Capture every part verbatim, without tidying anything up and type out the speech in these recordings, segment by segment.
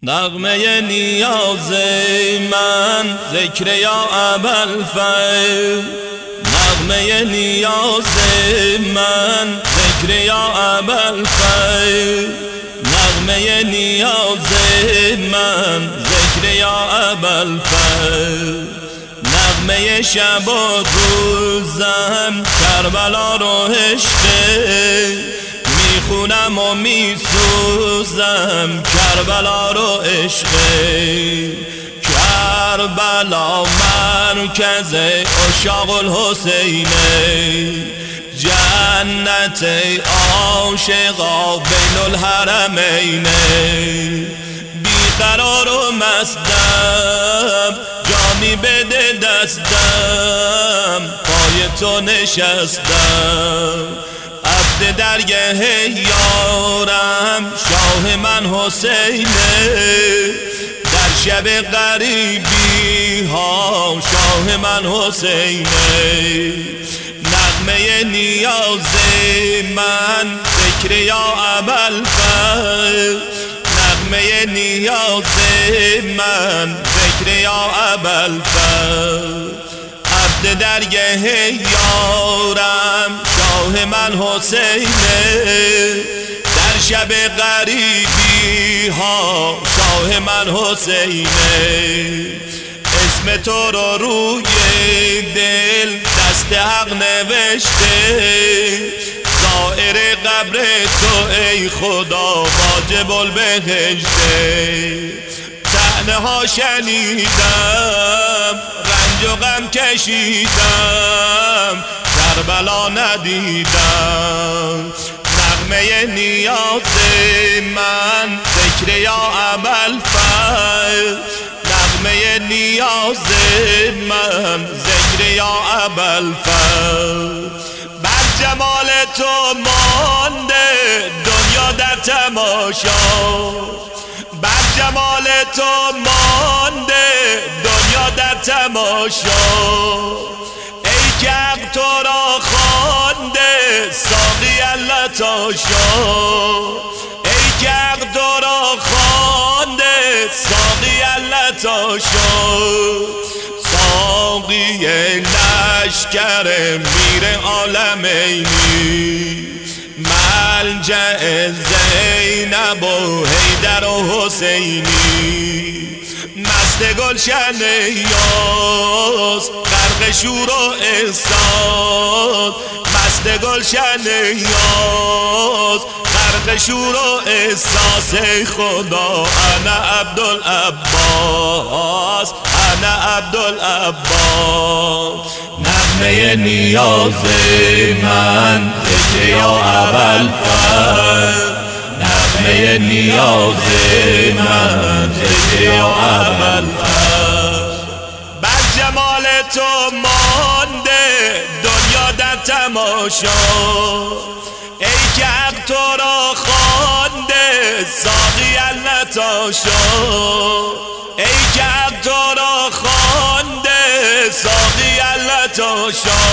نغمه نیاز من ذکر یا ابوالفضل، نغمه نیاز من ذکر یا ابوالفضل، نغمه نیاز من ذکر یا ابوالفضل، نغمه شب و روزم کربلا رو عشقه، میخونم و میسوزم کربلا رو عشقه، کربلا مرکز عشاق الحسینه، جنت عاشقا بین الحرمینه، بیقرار و مستم جامی بده دستم، پای تو نشستم، عبد درگه یارم شاه من حسینه، در شب غریبی ها شاه من حسینه، نغمه نیاز من ذکر یا ابوالفضل، نغمه نیاز من ذکر یا ابوالفضل، عبد درگه یارم شاه من حسینه، در شب غریبی ها شاه من حسینه، اسم تو رو روی دل دست حق نوشته، زائر قبر تو ای خدا واجب البهشته، طعنه ها شنیدم رنج و غم کشیدم کربلا ندیدم، نغمه نیاز من ذکر یا ابوالفضل، نغمه نیاز من ذکر یا ابوالفضل، بر جمال تو مانده دنیا در تماشا، بر جمال تو مانده دنیا در تماشا، ای که حق تو را خوانده ساقی اللطاشا، ای که حق تو را خوانده ساقی اللطاشا، ساقی لشکر میر عالمینی، ملجأ زینب و حیدر و حسینی، مست گلشن یاس غرق شور و احساس، مست گلشن یاس غرق شور و احساس، ای خدا انا عبدالعباس، انا عبدالعباس، نغمه نیاز من ذکر یا ابوالفضل، نغمه نیاز من ذکر یا ابوالفضل، بر جمال تو مانده دنیا در تماشا، ای که حق تو را خوانده ساقی اللطاشا، ای که حق تو را خوانده ساقی اللطاشا،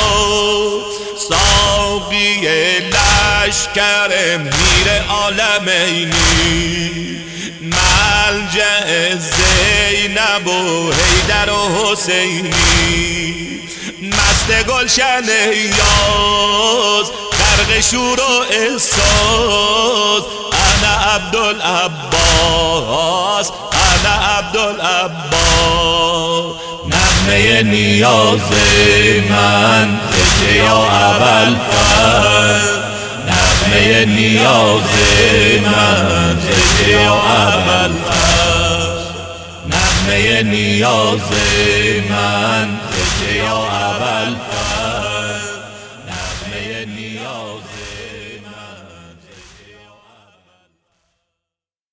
ساقی لشکر میر عالمینی، ملجأ زینب و حیدر و حسینی، مست گلشن یاس غرق شور و احساس، انا عبدالعباس، انا عبدالعباس، نغمه نیاز من ذکر یا ابوالفضل، نغمه نیاز من ذکر یا ابوالفضل، نغمه نیاز من ذکر یا ابوالفضل.